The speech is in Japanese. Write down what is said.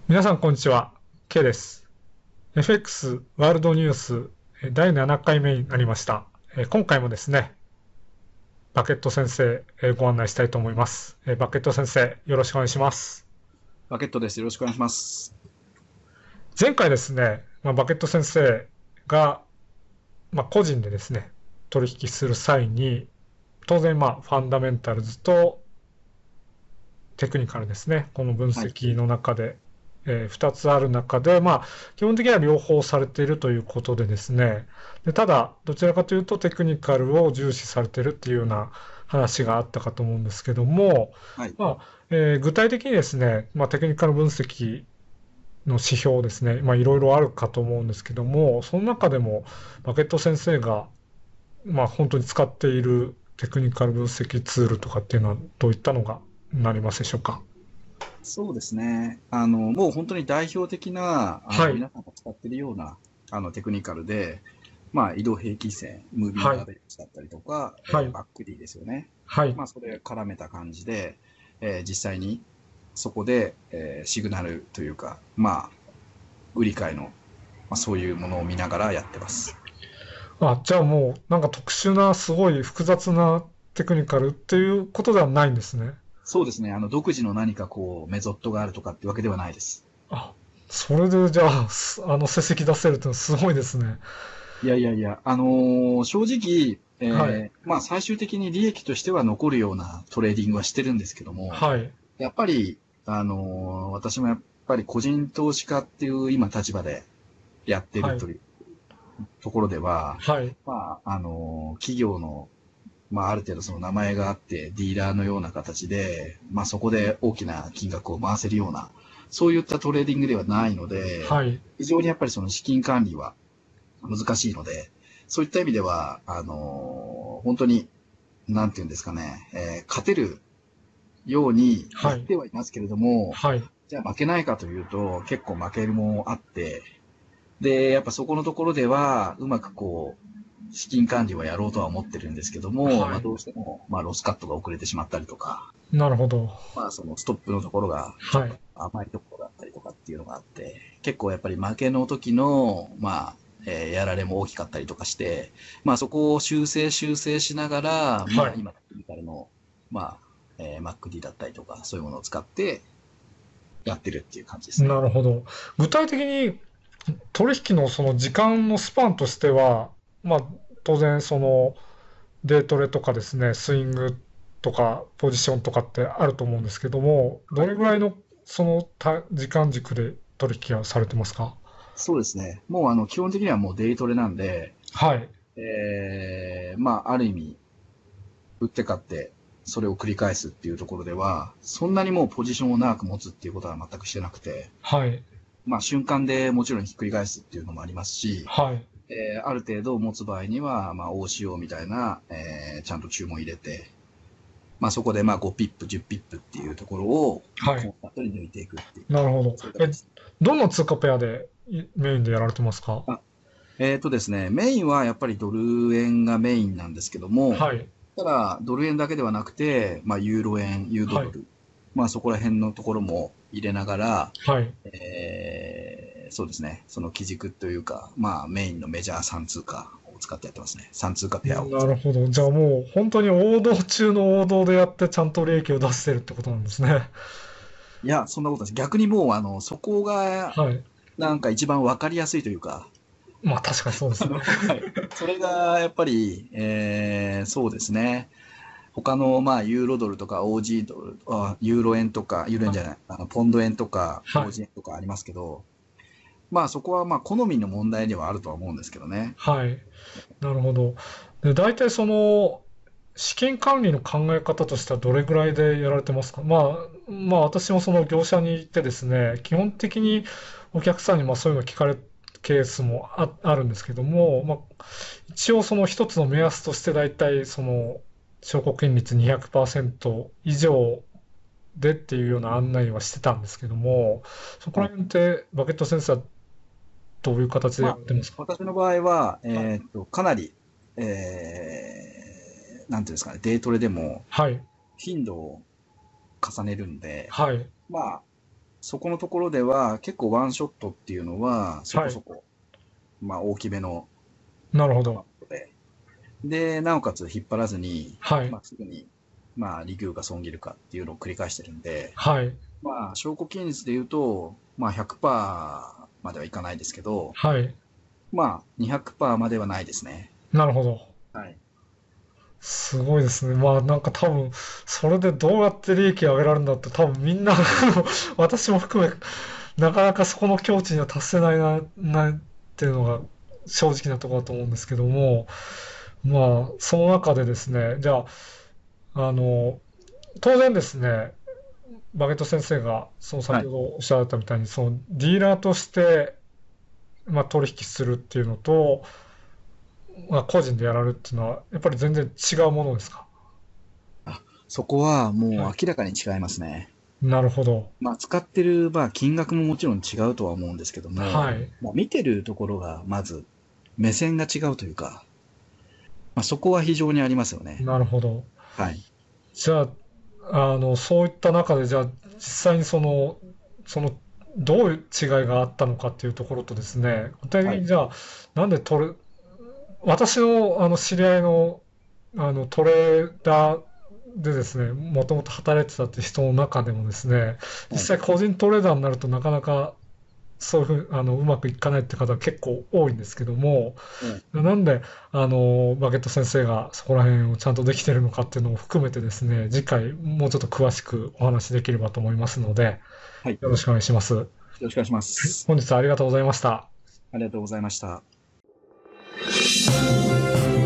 皆さん、こんにちは。K です。FX ワールドニュース第7回目になりました。今回もですね、バケット先生ご案内したいと思います。バケット先生、よろしくお願いします。 バケットです。よろしくお願いします。 前回ですね、バケット先生が、個人でですね、取引する際に、当然ファンダメンタルズとテクニカルですね、この分はい。 析の中で、2つある中で、基本的には両方されているということでですね、ただ、どちらかというとテクニカルを重視されているっていうような話があったかと思うんですけども、 はい。 具体的にですね、テクニカル分析の指標ですね、いろいろあるかと思うんですけども、その中でも、バケット先生が、本当に使っているテクニカル分析ツールとかっていうのはどういったのがなりますでしょうか？ そうですね。もう本当に代表的な、 はい。 皆さんが使っているような、テクニカルで、移動平均線、ムービンはい。 グアベレージだったりとか、 はい。 バック D ですよね。 はい。 それを絡めた感じで、実際にそこで、シグナルというか、売り買いの、そういうものを見ながらやってます。 じゃあもう、なんか特殊な、すごい複雑なテクニカルっていうことではないんですね。 そうですね。独自の何かメソッドがあるとかってわけではないです。 あ、それでじゃあ、成績出せるってのはすごいですね。 いやいやいや、正直、 はい。 最終的に利益としては残るようなトレーディングはしてるんですけども、 はい。 やっぱり、私もやっぱり個人投資家っていう今立場でやってはい。 るというところでは、 はい。 企業の、ある程度その名前があって、ディーラーのような形で、そこで大きな金額を回せるような、そういったトレーディングではないので、 はい。 非常にやっぱりその資金管理は難しいので、そういった意味では、本当に、なんていうんですかね、勝てるようにやはい。 ってはいますけれども、 はい。 じゃあ負けないかというと、結構負けるもあって、で、やっぱそこのところでは、うまく資金管理はやろうとは思ってるんですけども、 はい。 どうしても、ロスカットが遅れてしまったりとか、 なるほど。 そのストップのところがちょっとはい。 甘いところだったりとかっていうのがあって、結構やっぱり負けの時の、やられも大きかったりとかして、そこを修正しながら、 はい。 今、テクニカルの、MacD だったりとか、そういうものを使ってやってるっていう感じですね。 なるほど。具体的に取引のその時間のスパンとしては、まあ、当然そのデートレとかですね、スイングとかポジションとかってあると思うんですけども、どはい。 れぐらいのその時間軸で取引はされてますか？ そうですね。もう基本的にはもうデイトレなんで、 はい。 ある意味、打って勝って、それを繰り返すっていうところでは、そんなにもうポジションを長く持つっていうことは全くしてなくて、 はい。 瞬間でもちろんひっくり返すっていうのもありますし、 はい。 ある程度持つ場合には、OCO みたいな、ちゃんと注文入れて、そこで5ピップ、10ピップっていうところを、 はい。 コンスタントに抜いていくっていう、 なるほど。 そういう形ですね。 どの通貨ペアでメインでやられてますか？ あ、ですね、メインはやっぱりドル円がメインなんですけども、 はい。 ただ、ドル円だけではなくて、ユーロ円、ユーロはい。 ドル、そこら辺のところも入れながら、 はい。 そうですね、その基軸というか、メインのメジャー3通貨を使ってやってますね。3通貨ペアを。 なるほど。じゃあもう本当に王道中の王道でやってちゃんと利益を出してるってことなんですね。 いや、そんなことです。逆にもう、そこが、 はい。 なんか一番わかりやすいというか、 確かにそうですね。 はい。それが、やっぱり、そうですね。他の、ユーロドルとか OG ドル、ユーロ円とか、ユーロ円じゃない、ポンド円とか、 はい。 OG 円とかありますけど、そこは、好みの問題ではあるとは思うんですけどね。 はい。なるほど。で、大体その、資金管理の考え方としてはどれぐらいでやられてますか？私もその業者に行ってですね、基本的にお客さんにそういうの聞かれるケースもあるんですけども、一応その一つの目安として大体その証拠金率200%以上でっていうような案内はしてたんですけども、そこはい。 ら辺ってバケット先生はどういう形でやってますか？ 私の場合は、 はい。 かなり、なんていうんですかね、デイトレでもはい。 頻度を重ねるんで、 はい。 まあ、 そこのところでは結構ワンショットっていうのはそはい。 こそこ、まあ大きめのなるほど。 マットで、なおかつ引っ張らずに、 はい。 まあすぐに、まあ利休か損切るかっていうのを繰り返してるんで、 はい。 まあ証拠金率で言うと、まあ100%まではいかないですけど、 はい。 まあ200%まではないですね。 なるほど。 はい。 すごいですね。まあなんか多分、それでどうやって利益を上げられるんだって多分みんな私も含め、なかなかそこの境地には達せないなっていうのが正直なところだと思うんですけども、まあその中でですね、じゃあ、当然ですね、バゲット先生がその先はい。 ほどおっしゃられたみたいに、そのディーラーとして、まあ、取引するっていうのと、まあ、個人でやられるっていうのは、やっぱり全然違うものですか？ あ、そこはもはい。 う明らかに違いますね。 なるほど。 まあ使ってる、まあ金額ももちろん違うとは思うんですけども、 はい。 まあ見てるところがまず目線が違うというか、まあそこは非常にありますよね。 なるほど。 はい。 じゃあ、そういった中で、じゃあ、実際にどういう違いがあったのかっていうところとですね、具体的はい。 にじゃあ、なんで私の、知り合いの、トレーダーでですね、もともと働いてたって人の中でもですね、 はい。 実際個人トレーダーになるとなかなかそういうふう、うまくいかないって方結構多いんですけども、 ええ、 なんで、バゲット先生がそこら辺をちゃんとできてるのかっていうのを含めてですね、次回もうちょっと詳しくお話しできればと思いますので、 はい。よよろしくお願いします。 ろしくお願いします。 本日はありがとうございました。 ありがとうございました。